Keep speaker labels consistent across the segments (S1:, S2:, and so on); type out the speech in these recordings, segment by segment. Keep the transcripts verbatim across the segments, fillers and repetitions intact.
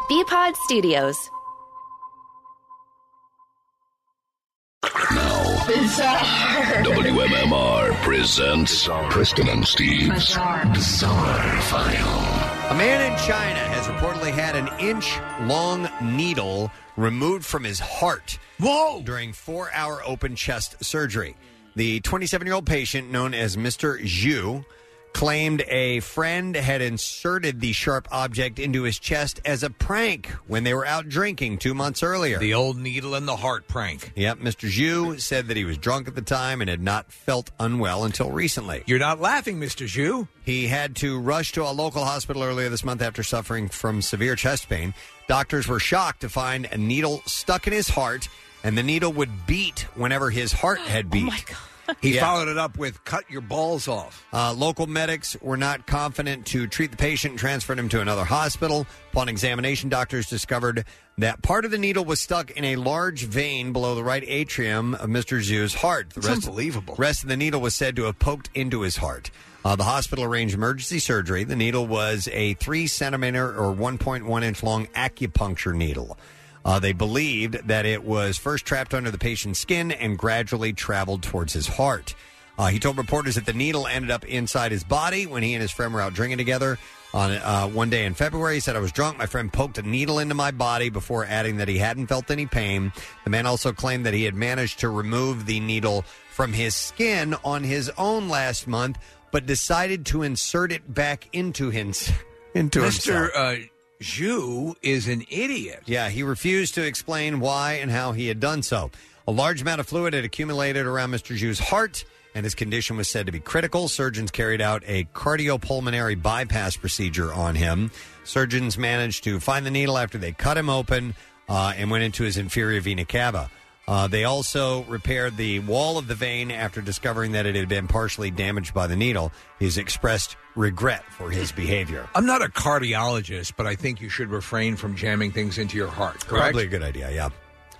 S1: B-Pod Studios.
S2: Bizarre. W M M R presents Bizarre. Preston and Steve's Bizarre. Bizarre File.
S3: A man in China has reportedly had an inch-long needle removed from his heart
S4: Whoa!
S3: during four-hour open chest surgery. The twenty-seven-year-old patient, known as Mister Zhu, claimed a friend had inserted the sharp object into his chest as a prank when they were out drinking two months earlier.
S4: The old needle in the heart prank.
S3: Yep, Mister Zhu said that he was drunk at the time and had not felt unwell until recently.
S4: You're not laughing, Mister Zhu.
S3: He had to rush to a local hospital earlier this month after suffering from severe chest pain. Doctors were shocked to find a needle stuck in his heart, and the needle would beat whenever his heart had beat.
S5: Oh, my God.
S4: He
S3: Yeah.
S4: followed it up with cut your balls off.
S3: Uh, local medics were not confident to treat the patient and transferred him to another hospital. Upon examination, doctors discovered that part of the needle was stuck in a large vein below the right atrium of Mister Zhu's heart. The
S4: It's
S3: rest,
S4: unbelievable.
S3: rest of the needle was said to have poked into his heart. Uh, the hospital arranged emergency surgery. The needle was a three centimeter or one point one inch long acupuncture needle. Uh, they believed that it was first trapped under the patient's skin and gradually traveled towards his heart. Uh, he told reporters that the needle ended up inside his body when he and his friend were out drinking together. On uh, one day in February, he said, "I was drunk. My friend poked a needle into my body," before adding that he hadn't felt any pain. The man also claimed that he had managed to remove the needle from his skin on his own last month, but decided to insert it back into, his, into
S4: Mister
S3: himself.
S4: Uh, Zhu is an idiot.
S3: Yeah, he refused to explain why and how he had done so. A large amount of fluid had accumulated around Mister Zhu's heart, and his condition was said to be critical. Surgeons carried out a cardiopulmonary bypass procedure on him. Surgeons managed to find the needle after they cut him open uh, and went into his inferior vena cava. Uh, they also repaired the wall of the vein after discovering that it had been partially damaged by the needle. He's expressed regret for his behavior.
S4: I'm not a cardiologist, but I think you should refrain from jamming things into your heart, correct?
S3: Probably a good idea, yeah.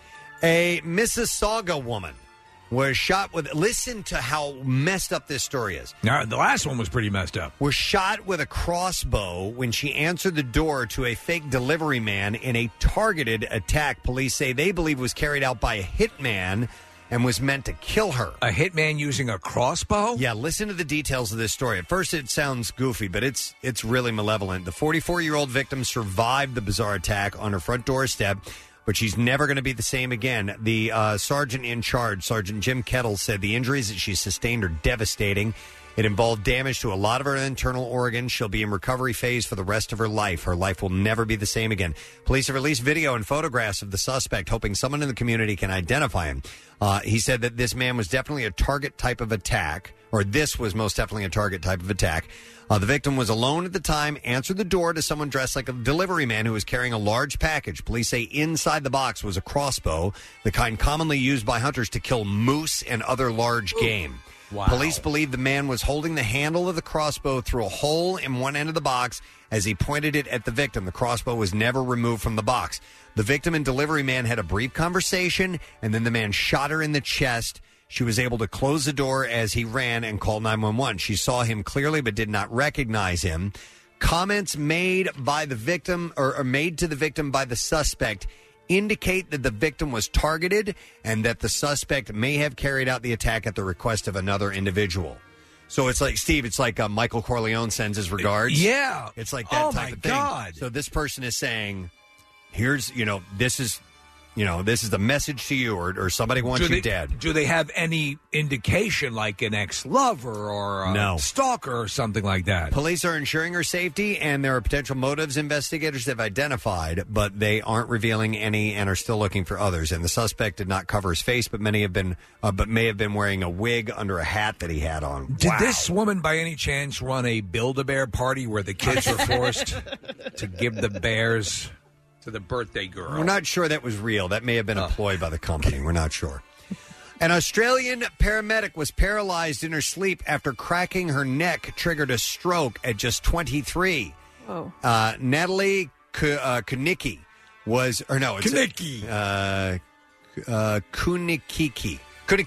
S3: A Mississauga woman was shot with... Listen to how messed up this story is.
S4: Now, the last one was pretty messed up.
S3: Was shot with a crossbow when she answered the door to a fake delivery man in a targeted attack police say they believe was carried out by a hitman and was meant to kill her.
S4: A hitman using a crossbow?
S3: Yeah, listen to the details of this story. At first it sounds goofy, but it's it's really malevolent. The forty-four-year-old victim survived the bizarre attack on her front doorstep, but she's never going to be the same again. The uh, sergeant in charge, Sergeant Jim Kettle, said the injuries that she sustained are devastating. It involved damage to a lot of her internal organs. She'll be in recovery phase for the rest of her life. Her life will never be the same again. Police have released video and photographs of the suspect, hoping someone in the community can identify him. Uh, he said that this man was definitely a target type of attack, or this was most definitely a target type of attack. Uh, the victim was alone at the time, answered the door to someone dressed like a delivery man who was carrying a large package. Police say inside the box was a crossbow, the kind commonly used by hunters to kill moose and other large game.
S4: Wow.
S3: Police believe the man was holding the handle of the crossbow through a hole in one end of the box as he pointed it at the victim. The crossbow was never removed from the box. The victim and delivery man had a brief conversation, and then the man shot her in the chest. She was able to close the door as he ran and call nine one one. She saw him clearly but did not recognize him. Comments made by the victim or, or made to the victim by the suspect indicate that the victim was targeted and that the suspect may have carried out the attack at the request of another individual. So it's like, Steve, it's like uh, Michael Corleone sends his regards.
S4: Yeah.
S3: It's like that
S4: oh
S3: type
S4: my
S3: of thing.
S4: God.
S3: So this person is saying, here's, you know, this is, you know, this is the message to you, or, or somebody wants
S4: do
S3: you
S4: they,
S3: dead.
S4: Do they have any indication, like an ex-lover or a
S3: No.
S4: stalker or something like that?
S3: Police are ensuring her safety, and there are potential motives investigators have identified, but they aren't revealing any and are still looking for others. And the suspect did not cover his face, but many have been, uh, but may have been wearing a wig under a hat that he had on.
S4: Did
S3: Wow.
S4: this woman, by any chance, run a Build-A-Bear party where the kids were forced to give the bears to the birthday girl?
S3: We're not sure that was real. That may have been a ploy by the company. We're not sure. An Australian paramedic was paralyzed in her sleep after cracking her neck triggered a stroke at just twenty-three.
S5: Whoa.
S3: Uh, Natalie K- uh, Kunicki was, or no, it's
S4: Kunicki.
S3: Uh, uh, Kunikiki. Kunikiki.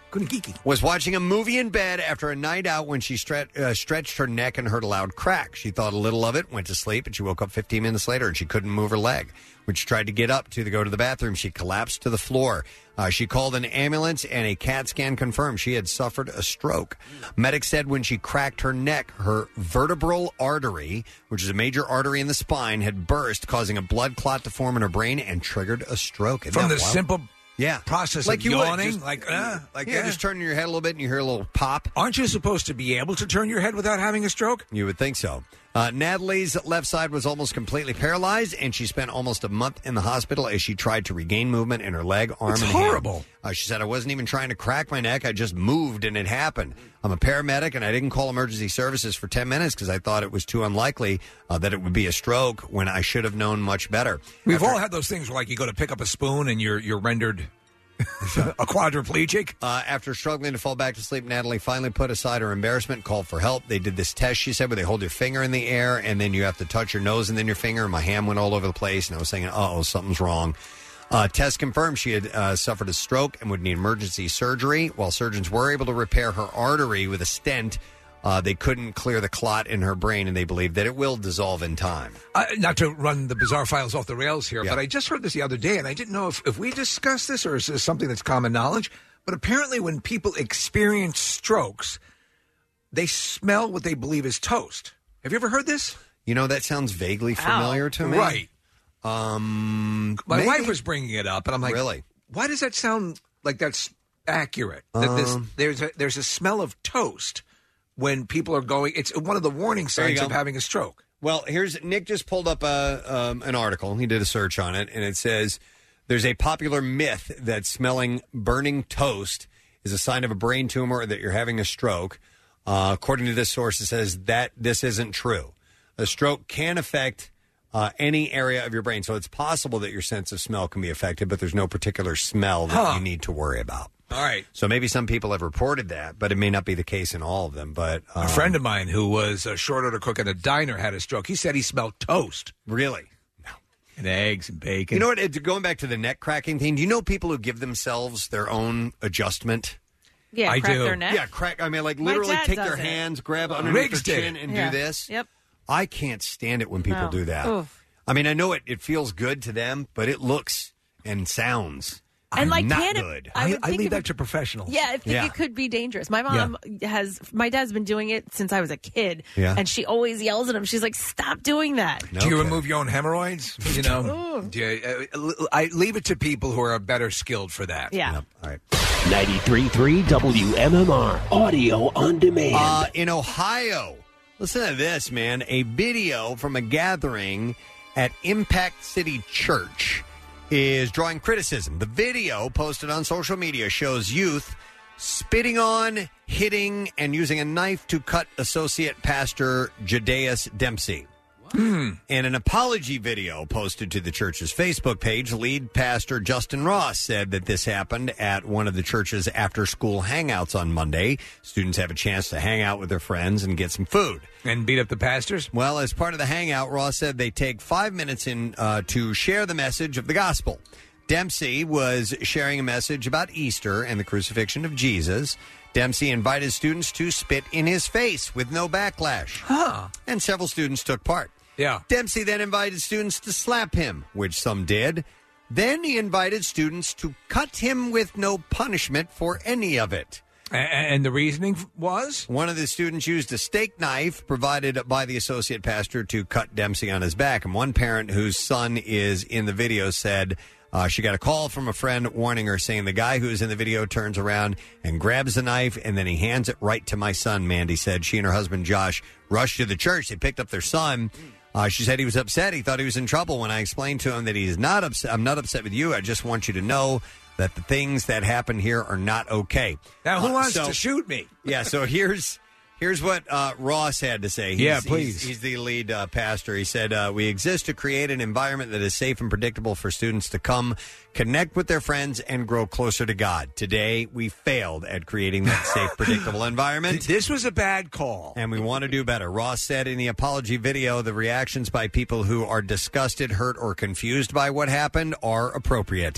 S3: was watching a movie in bed after a night out when she stre- uh, stretched her neck and heard a loud crack. She thought a little of it, went to sleep, and she woke up fifteen minutes later and she couldn't move her leg. When she tried to get up to go to the bathroom, she collapsed to the floor. Uh, she called an ambulance, and a CAT scan confirmed she had suffered a stroke. Medics said when she cracked her neck, her vertebral artery, which is a major artery in the spine, had burst, causing a blood clot to form in her brain and triggered a stroke. Isn't
S4: From
S3: that
S4: the
S3: wild?
S4: simple
S3: yeah.
S4: process
S3: like
S4: of
S3: you
S4: yawning?
S3: would, just,
S4: like, uh, like
S3: yeah,
S4: uh,
S3: just turning your head a little bit and you hear a little pop.
S4: Aren't you supposed to be able to turn your head without having a stroke?
S3: You would think so. Uh, Natalie's left side was almost completely paralyzed, and she spent almost a month in the hospital as she tried to regain movement in her leg, arm,
S4: It's
S3: and
S4: horrible.
S3: hand. Uh, she said, I wasn't even trying to crack my neck. I just moved, and it happened. I'm a paramedic, and I didn't call emergency services for ten minutes because I thought it was too unlikely uh, that it would be a stroke when I should have known much better.
S4: We've
S3: After-
S4: all had those things where, like, you go to pick up a spoon and you're you're rendered a quadriplegic.
S3: Uh, after struggling to fall back to sleep, Natalie finally put aside her embarrassment, called for help. They did this test, she said, where they hold your finger in the air, and then you have to touch your nose and then your finger. And my hand went all over the place, and I was thinking, uh-oh, something's wrong. Uh, test confirmed she had uh, suffered a stroke and would need emergency surgery. While surgeons were able to repair her artery with a stent, uh, they couldn't clear the clot in her brain, and they believe that it will dissolve in time.
S4: Uh, not to run the bizarre files off the rails here,
S3: Yeah.
S4: but I just heard this the other day, and I didn't know if, if we discussed this or is this something that's common knowledge. But apparently when people experience strokes, they smell what they believe is toast. Have you ever heard this?
S3: You know, that sounds vaguely familiar to me.
S4: Right.
S3: Um,
S4: My
S3: maybe.
S4: wife was bringing it up, and I'm like,
S3: Really?
S4: why does that sound like that's accurate? That this,
S3: Um,
S4: there's a, there's a smell of toast when people are going. It's one of the warning
S3: There you
S4: signs
S3: go.
S4: of having a stroke.
S3: Well, here's Nick just pulled up a, um, an article. He did a search on it, and it says there's a popular myth that smelling burning toast is a sign of a brain tumor or that you're having a stroke. Uh, according to this source, it says that this isn't true. A stroke can affect uh, any area of your brain, so it's possible that your sense of smell can be affected, but there's no particular smell that
S4: Huh.
S3: you need to worry about.
S4: All right.
S3: So maybe some people have reported that, but it may not be the case in all of them. But um,
S4: A friend of mine who was a short order cook at a diner had a stroke. He said he smelled toast.
S3: Really?
S4: And eggs and bacon.
S3: You know what? It, going back to the neck cracking thing, do you know people who give themselves their own adjustment?
S1: Yeah,
S4: I
S1: crack
S4: do.
S1: their neck.
S3: Yeah, crack. I mean, like
S1: My
S3: literally
S1: dad
S3: take
S1: does
S3: their
S1: it.
S3: hands, grab underneath
S4: Riggs
S3: their
S4: did
S3: chin,
S4: it.
S3: and
S1: Yeah.
S3: do this.
S1: Yep.
S3: I can't stand it when people
S1: No.
S3: do that.
S1: Oof.
S3: I mean, I know it, it feels good to them, but it looks and sounds
S1: And like,
S3: not
S1: can it-
S3: good.
S1: I
S4: I,
S1: would
S4: I
S1: think
S4: leave
S1: if
S4: that
S1: it-
S4: to professionals.
S1: Yeah, I think
S3: Yeah.
S1: it could be dangerous. My mom has, my dad's been doing it since I was a kid,
S3: Yeah.
S1: and she always yells at him. She's like, "Stop doing that."
S3: No
S4: Do you
S3: kidding.
S4: remove your own hemorrhoids? You know, do you, uh, I leave it to people who are better skilled for that.
S1: Yeah.
S3: Yep. All right.
S2: ninety-three point three W M M R Audio on Demand.
S3: Uh, in Ohio, listen to this, man. A video from a gathering at Impact City Church is drawing criticism. The video posted on social media shows youth spitting on, hitting, and using a knife to cut Associate Pastor Judeus Dempsey. In an apology video posted to the church's Facebook page, lead pastor Justin Ross said that this happened at one of the church's after-school hangouts on Monday. Students have a chance to hang out with their friends and get some food.
S4: And beat up the pastors?
S3: Well, as part of the hangout, Ross said they take five minutes in uh, to share the message of the gospel. Dempsey was sharing a message about Easter and the crucifixion of Jesus. Dempsey invited students to spit in his face with no backlash.
S4: Huh.
S3: And several students took part.
S4: Yeah.
S3: Dempsey then invited students to slap him, which some did. Then he invited students to cut him with no punishment for any of it.
S4: A- And the reasoning was?
S3: One of the students used a steak knife provided by the associate pastor to cut Dempsey on his back. And one parent whose son is in the video said uh, she got a call from a friend warning her, saying the guy who's in the video turns around and grabs the knife, and then he hands it right to my son, Mandy said. She and her husband, Josh, rushed to the church. They picked up their son. Uh, she said he was upset. He thought he was in trouble. When I explained to him that he's not upset, I'm not upset with you. I just want you to know that the things that happen here are not okay.
S4: Now, who
S3: Uh,
S4: wants
S3: so-
S4: to shoot me?
S3: Yeah, so here's here's what uh, Ross had to say. He's,
S4: Yeah,
S3: he's-
S4: please.
S3: He's, the lead uh, pastor. He said, uh, we exist to create an environment that is safe and predictable for students to come, connect with their friends, and grow closer to God. Today, we failed at creating that safe, predictable environment.
S4: This was a bad call.
S3: And we want to do better. Ross said in the apology video, the reactions by people who are disgusted, hurt, or confused by what happened are appropriate.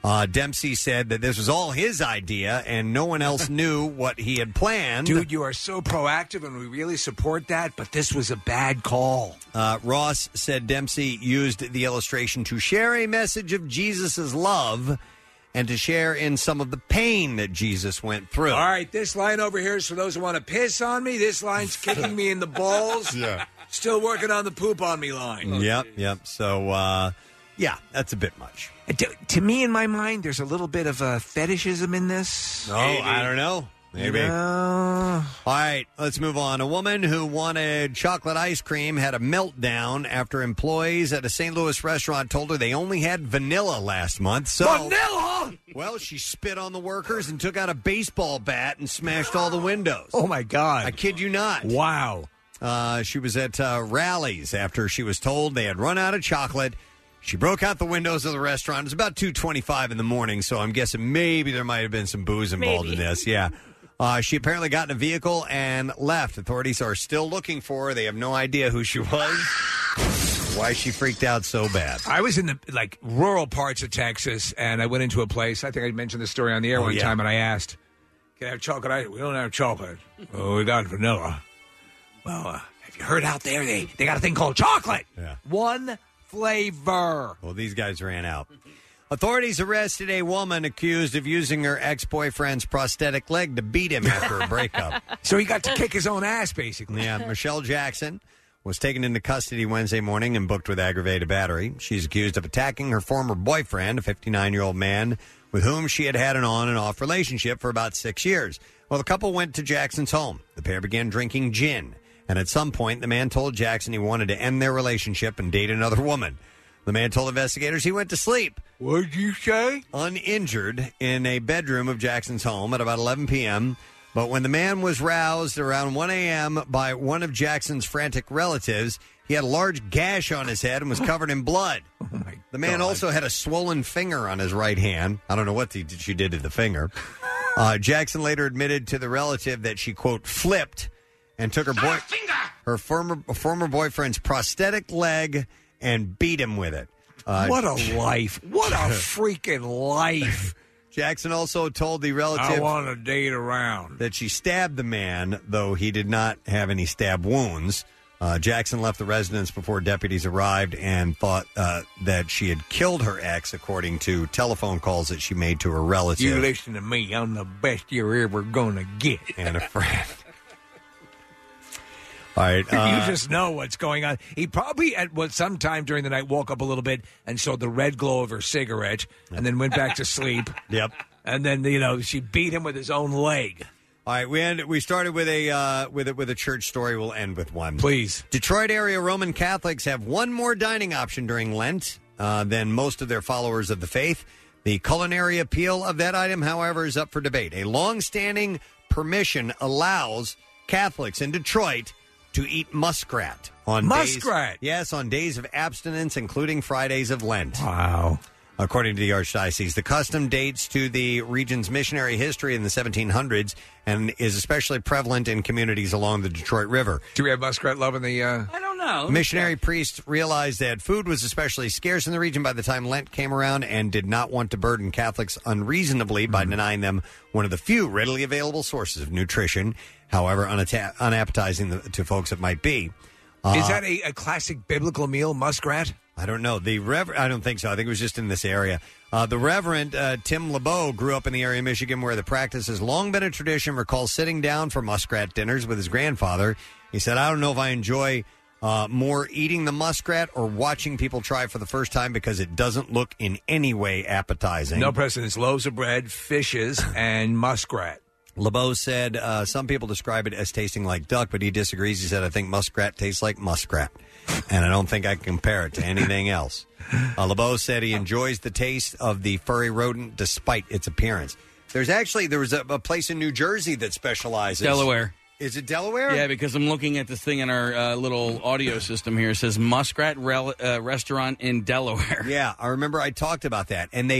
S3: Uh, Dempsey said that this was all his idea and no one else knew what he had planned.
S4: Dude, you are so proactive and we really support that, but this was a bad call.
S3: Uh, Ross said Dempsey used the illustration to share a message of Jesus' love and to share in some of the pain that Jesus went through.
S4: All right, this line over here is for those who want to piss on me. This line's kicking me in the balls.
S3: Yeah.
S4: Still working on the poop on me line.
S3: Yep, yep. So, uh, yeah, that's a bit much.
S4: To, to me, in my mind, there's a little bit of a fetishism in this.
S3: No, Maybe. I don't know. Maybe.
S4: You know?
S3: All right, let's move on. A woman who wanted chocolate ice cream had a meltdown after employees at a Saint Louis restaurant told her they only had vanilla last month. So,
S4: vanilla?
S3: Well, she spit on the workers and took out a baseball bat and smashed all the windows.
S4: Oh, my God.
S3: I kid you not.
S4: Wow.
S3: Uh, she was at uh, Rally's after she was told they had run out of chocolate. She broke out the windows of the restaurant. It was about two twenty-five in the morning, so I'm guessing maybe there might have been some booze involved
S1: Maybe.
S3: in this. Yeah. Uh, she apparently got in a vehicle and left. Authorities are still looking for her. They have no idea who she was, why she freaked out so bad.
S4: I was in the like rural parts of Texas, and I went into a place. I think I mentioned this story on the air
S3: Oh,
S4: one
S3: yeah.
S4: time, and I asked, "Can I have chocolate ice? We don't have chocolate. Oh, we got vanilla." Well, uh, have you heard out there they they got a thing called chocolate?
S3: Yeah.
S4: One flavor.
S3: Well, these guys ran out. Authorities arrested a woman accused of using her ex-boyfriend's prosthetic leg to beat him after a breakup.
S4: So he got to kick his own ass, basically.
S3: Yeah, Michelle Jackson was taken into custody Wednesday morning and booked with aggravated battery. She's accused of attacking her former boyfriend, a fifty-nine-year-old man with whom she had had an on and off relationship for about six years. Well, the couple went to Jackson's home. The pair began drinking gin, and at some point, the man told Jackson he wanted to end their relationship and date another woman. The man told investigators he went to sleep.
S4: What'd you say?
S3: Uninjured in a bedroom of Jackson's home at about eleven p.m., but when the man was roused around one a.m. by one of Jackson's frantic relatives, he had a large gash on his head and was covered in blood.
S4: Oh my
S3: the man
S4: God.
S3: also had a swollen finger on his right hand. I don't know what the, she did to the finger. Uh, Jackson later admitted to the relative that she, quote, flipped and took her boy, her former former boyfriend's prosthetic leg and beat him with it. Uh,
S4: What a life. What a freaking life.
S3: Jackson also told the relative
S4: I want to date around.
S3: that she stabbed the man, though he did not have any stab wounds. Uh, Jackson left the residence before deputies arrived and thought uh, that she had killed her ex, according to telephone calls that she made to her relative.
S4: You listen to me. I'm the best you're ever going to get.
S3: And a friend. All right. Uh,
S4: you just know what's going on. He probably, at what sometime during the night, woke up a little bit and saw the red glow of her cigarette and then went back to sleep.
S3: Yep.
S4: And then, you know, she beat him with his own leg.
S3: All right, we end, we started with a uh, with a, with a church story. We'll end with one.
S4: Please.
S3: Detroit area Roman Catholics have one more dining option during Lent uh, than most of their followers of the faith. The culinary appeal of that item, however, is up for debate. A long-standing permission allows Catholics in Detroit to eat muskrat on
S4: Muskrat?
S3: Days, yes, on days of abstinence, including Fridays of Lent.
S4: Wow.
S3: According to the Archdiocese, the custom dates to the region's missionary history in the seventeen hundreds and is especially prevalent in communities along the Detroit River.
S4: Do we have muskrat love in the... Uh...
S5: I don't know.
S3: Missionary priests realized that food was especially scarce in the region by the time Lent came around and did not want to burden Catholics unreasonably by denying them one of the few readily available sources of nutrition, however unata- unappetizing to folks it might be. Uh,
S4: Is that a, a classic biblical meal, muskrat?
S3: I don't know. The Rev- I don't think so. I think it was just in this area. Uh, the Reverend uh, Tim LeBeau grew up in the area of Michigan where the practice has long been a tradition, recalls sitting down for muskrat dinners with his grandfather. He said, I don't know if I enjoy uh, more eating the muskrat or watching people try it for the first time because it doesn't look in any way appetizing.
S4: No precedence. Loaves of bread, fishes, and muskrat.
S3: LeBeau said uh, some people describe it as tasting like duck, but he disagrees. He said, I think muskrat tastes like muskrat, and I don't think I can compare it to anything else. Uh, LeBeau said he enjoys the taste of the furry rodent despite its appearance. There's actually, there was a, a place in New Jersey that specializes.
S5: Delaware.
S3: Is it Delaware?
S5: Yeah, because I'm looking at this thing in our uh, little audio system here. It says Muskrat Rel- uh, Restaurant in Delaware.
S3: Yeah, I remember I talked about that, and they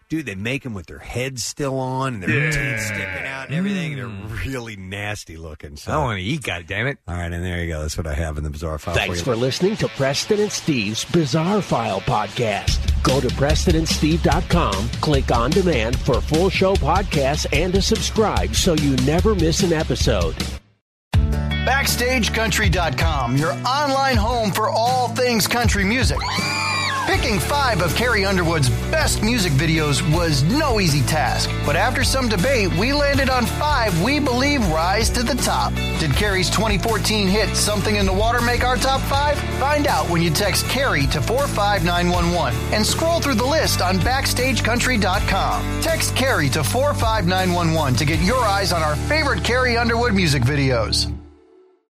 S3: dude, they make them with their heads still on and their
S4: Yeah.
S3: teeth sticking out and everything. They're really nasty looking. So.
S4: I don't want to eat, goddammit.
S3: All right, and there you go. That's what I have in the Bizarre File.
S6: Thanks
S3: for,
S6: for
S3: you.
S6: listening to Preston and Steve's Bizarre File podcast. Go to preston and steve dot com, click on demand for full show podcasts and to subscribe so you never miss an episode.
S7: Backstage Country dot com, your online home for all things country music. Picking five of Carrie Underwood's best music videos was no easy task, but after some debate, we landed on five we believe rise to the top. Did Carrie's twenty fourteen hit Something in the Water make our top five? Find out when you text Carrie to four five nine one one and scroll through the list on Backstage Country dot com. Text Carrie to four five nine one one to get your eyes on our favorite Carrie Underwood music videos.